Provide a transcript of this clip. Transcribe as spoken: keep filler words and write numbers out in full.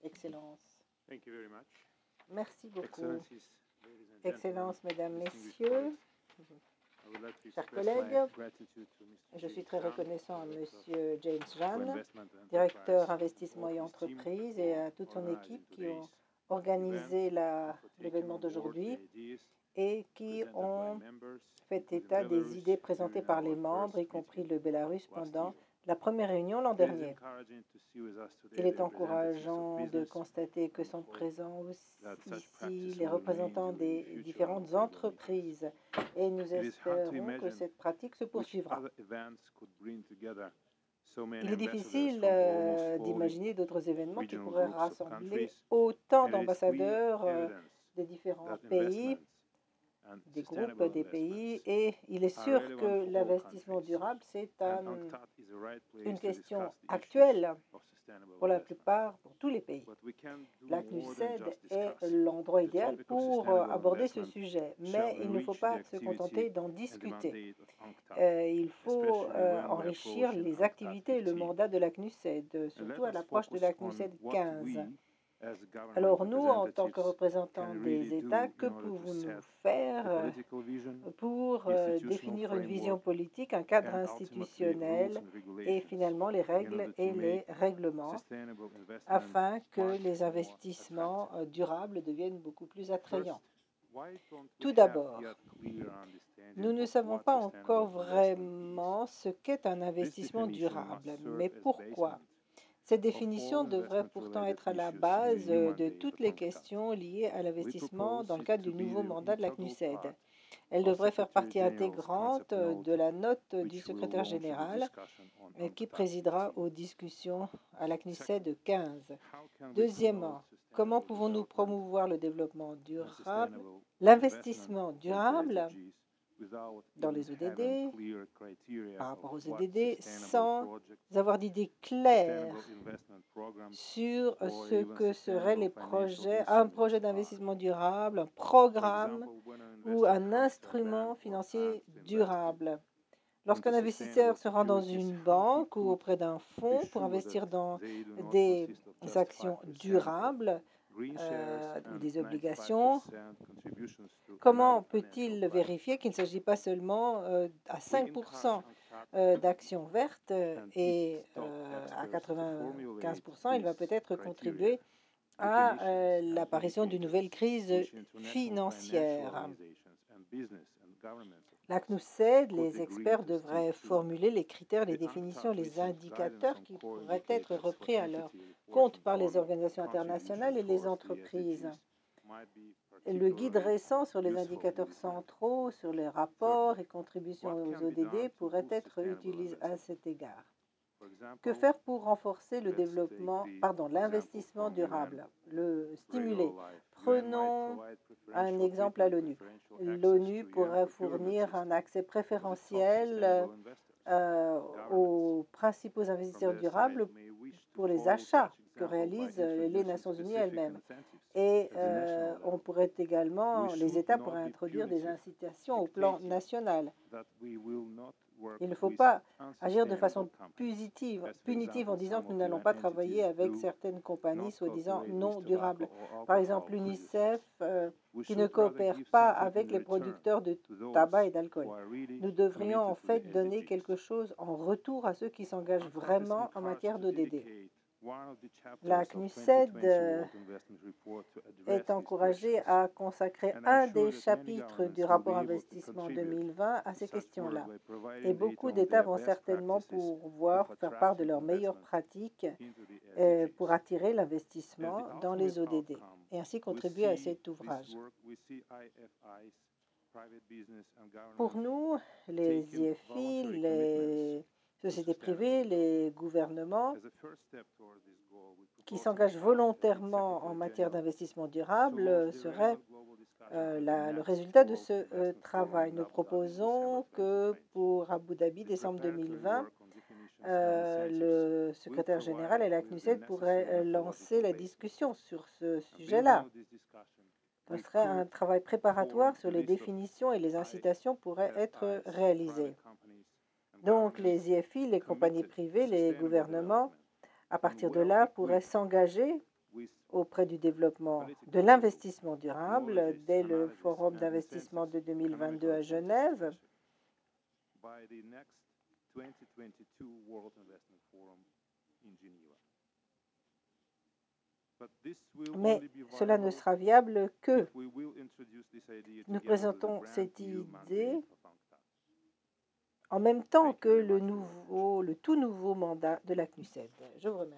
Excellence. Thank you very much. Merci beaucoup. Excellencies, ladies and Excellence, gentlemen, Mesdames, distinguished Messieurs, colleagues, I would like to chers express my collègues, gratitude to Mister je suis James très Jan, reconnaissant à Director Monsieur James for Jan, Investment and directeur Enterprise, investissement all et his team entreprise, et à for toute son organizing équipe qui ont today's event organisé la- and for taking l'événement on board the d'aujourd'hui ideas et qui presented by ont members, fait including état des Belarus, idées présentées during par les our membres, first y compris meeting le Bélarus, last pendant year. la première réunion l'an It is dernier. encouraging to see with us today Il the est representatives of encourageant de business constater que and sont hope présents that aussi such ici practice les will remain représentants during the des future of différentes global meetings. entreprises et nous It is hard to espérons que imagine cette pratique se which poursuivra. other events could bring together so many Il est ambassadors difficile from almost euh, all the d'imaginer d'autres événements qui regional pourraient groups of rassembler countries, autant and it is clear d'ambassadeurs euh, evidence des différents that pays, investments and des groupes sustainable des pays, investments et il est are sûr relevant que for all l'investissement countries, durable, c'est and un- UNCTAD is the right une place to question discuss the issues actuelle of sustainable pour la investment. plupart, pour tous les pays. But we can do La more than CNUSED just est discuss. l'endroit The idéal topic of pour euh, sustainable aborder ce investment sujet, shall mais il ne faut enrich the pas se activity contenter d'en and the discuter. mandate of UNCTAD, Euh, il faut especially euh, when we're enrichir approaching les UNCTAD activités et le fifteen. mandat de la CNUSED, And surtout let à us l'approche de focus la on CNUSED what quinze. we, as government Alors nous, en tant que representatives, représentants can des really États, do que in order to pouvons-nous set faire the euh, political vision, pour euh, institutional définir une vision framework, politique, un cadre and ultimately rules institutionnel and et regulations finalement les in règles order to et make les règlements sustainable investment afin que much les more investissements attractive. euh, durables deviennent beaucoup plus First, attrayants. why don't we Tout have d'abord, yet clear understanding nous ne of savons what pas sustainable encore investment is? vraiment ce qu'est un This investissement definition must durable. serve Mais as pourquoi? basement Cette of all définition devrait pourtant investment-related être à la issues in the base new euh, de mandate toutes of les UNCTAD. questions liées à We l'investissement propose dans le it cadre to du be nouveau the mandat de la integral CNUSED. part Elle of devrait faire Secretary partie General's intégrante concept euh, note, de la note du which will secrétaire launch the général discussion on euh, qui UNCTAD présidera fifteen. aux discussions à la Second, CNUSED quinze. how can we promote Deuxièmement, comment sustainable pouvons-nous development promouvoir le développement and durable, sustainable investment l'investissement for the durable S D Gs without dans even les O D having D, clear criteria par of rapport aux what O D D, sustainable sans projects, avoir d'idées sustainable claires investment programs, sur or ce even que seraient sustainable les financial projets, un instruments projet are? d'investissement durable, un For programme example, when an ou investor un comes to a instrument bank or fund financier to invest durable. into Lorsqu'un investisseur sustainable se rend dans securities, une how he banque ou could auprès d'un be fonds pour sure that investir dans they do not des consist of just actions five percent of durables green shares euh, ou and des ninety-five obligations, percent contributions to another comment financial peut-il plan? vérifier qu'il ne s'agit pas seulement euh, à We encourage cinq pour cent UNCTAD euh, d'actions vertes euh, and et its top euh, à experts to quatre-vingt-quinze formulate pour cent, il va these peut-être criteria, contribuer à definitions, euh, and l'apparition d'une indicators nouvelle crise which international financial financière. organizations and business and governments, of La course, CNUSED, could les agree experts to stick devraient to. formuler les critères, les The définitions, UNCTAD les receives guidance indicateurs on qui core pourraient être indicators for repris à leur entity compte reporting par les on organisations contribution internationales et les towards the entreprises. S D Gs might be Le guide particularly récent sur les useful in indicateurs this matter. centraux, sur les rapports Thirdly, et contributions what aux can be O D D done to pourrait boost être sustainable utilisé à investment? cet égard. For Que example, faire pour renforcer le let's take développement, the pardon, example l'investissement from U N durable, le regular stimuler? life. U N might Prenons provide un preferential exemple à treatment, l'ONU. preferential access L'ONU to U N pourrait procurement fournir un system accès to the top préférentiel sustainable investors, euh, governments. aux principaux From investisseurs their side, durables may wish to pour les follow achats such que example by réalisent euh, les introducing Nations Unies specific elles-mêmes. incentives Et at the euh, national on level. pourrait We également, les should États not pourraient be introduire des punitive, incitations au plan dictating national. that we will not work Il ne faut with pas agir de unsustainable façon companies, punitive, as for punitive en example disant some que nous of n'allons U N pas travailler entities avec do, certaines compagnies not soi-disant cooperate non with tobacco durables. or Par exemple, alcohol l'UNICEF producers. euh, We qui ne should rather coopère give pas something avec in les return producteurs de to those tabac et who d'alcool. are really Nous devrions en committed to the fait donner S D Gs. quelque chose en retour à ceux qui s'engagent UNCTAD is vraiment en encouraged matière to d'O D D. dedicate one of the La chapters of CNUSED twenty twenty euh, World Investment Report to address est these encouragée questions. à consacrer And I'm un sure des that many chapitres governments du will rapport be able to investissement contribute deux mille vingt à to ces such work questions-là. by Et providing beaucoup data on d'États their vont best certainement practices pouvoir of faire part de attracting leurs meilleures investment pratiques into the euh, S D pour Gs. attirer As l'investissement the dans ultimate les O D D outcome, et ainsi we contribuer à see cet this ouvrage. work, we see I F Is, private business and Pour governments nous, les taking I F I, voluntary commitments les to sociétés sustainable privées, development. les gouvernements As a first step towards this goal, we qui propose s'engagent UNCTAD as its volontairement en Secretary matière General d'investissement to launch durable the serait relevant global discussion euh, at the la- le next résultat de World ce euh, Investment Forum travail. in Nous Abu Dhabi in December proposons que twenty twenty. pour Abu Dhabi, The décembre preparatory deux mille vingt, work on definitions and euh, incentives le will secrétaire général provide et la with the CNUSED pourraient necessary euh, lancer methodological la basis. discussion sur ce And building sujet-là. on this discussion, Ce we serait un could travail préparatoire form sur a les list of définitions et les incitations pourraient être I F Is, réalisées. private companies and Donc governments les I F I, les compagnies committed to privées, les sustainable gouvernements, development à and partir de well là, pourraient equipped s'engager with auprès du développement de political l'investissement durable knowledges, dès le analysis, forum and d'investissement incentives, de deux mille vingt-deux economical à policy Genève. decisions by the next twenty twenty-two World Investment Forum in Geneva. But this will Mais only be cela ne viable sera viable que if we will introduce this idea nous together with the présentons brand cette new idée mandate of UNCTAD. en même temps Thank que you very le much for your attention. nouveau, le tout nouveau mandat de la C N U S E D. Je vous remercie.